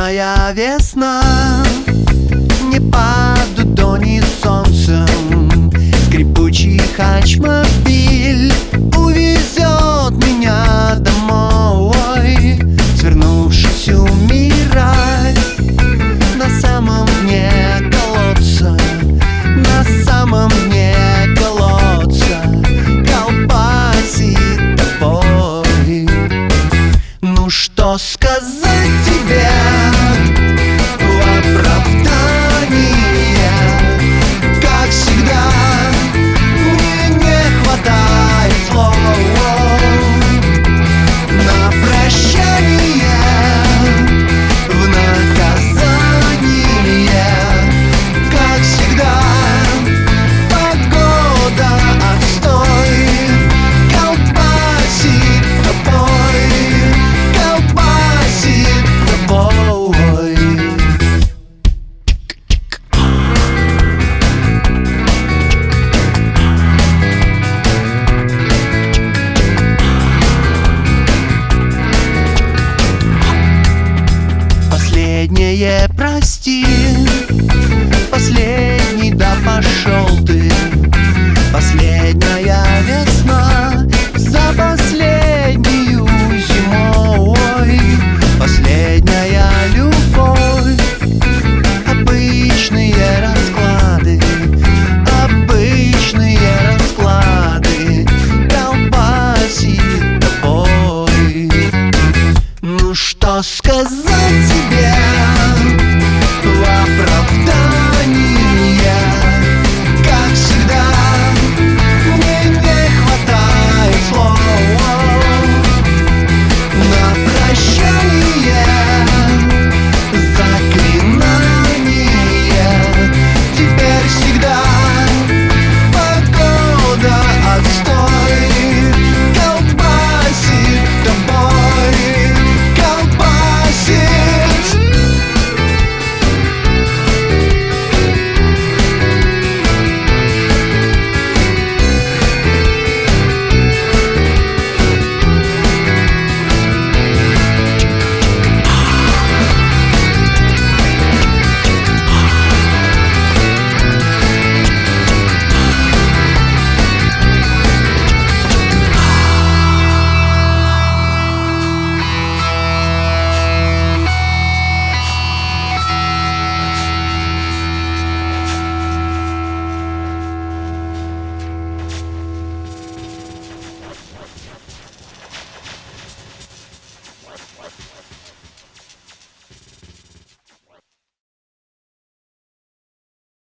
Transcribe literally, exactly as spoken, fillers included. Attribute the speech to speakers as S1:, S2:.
S1: Последняя весна, не под дудони солнцем, скрипучий хачмобиль увезет меня домой, свернувшись умирать на самом дне колодца, на самом дне колодца колбасит тобой. Ну что сказать тебе в оправдание? Как всегда, мне не хватает слов на прощание, в наказание. Как всегда, погода отстой колбасит тобой, колбасит тобой. Последнее прости, последний да пошел ты. Последняя весна за последнюю зимой, последняя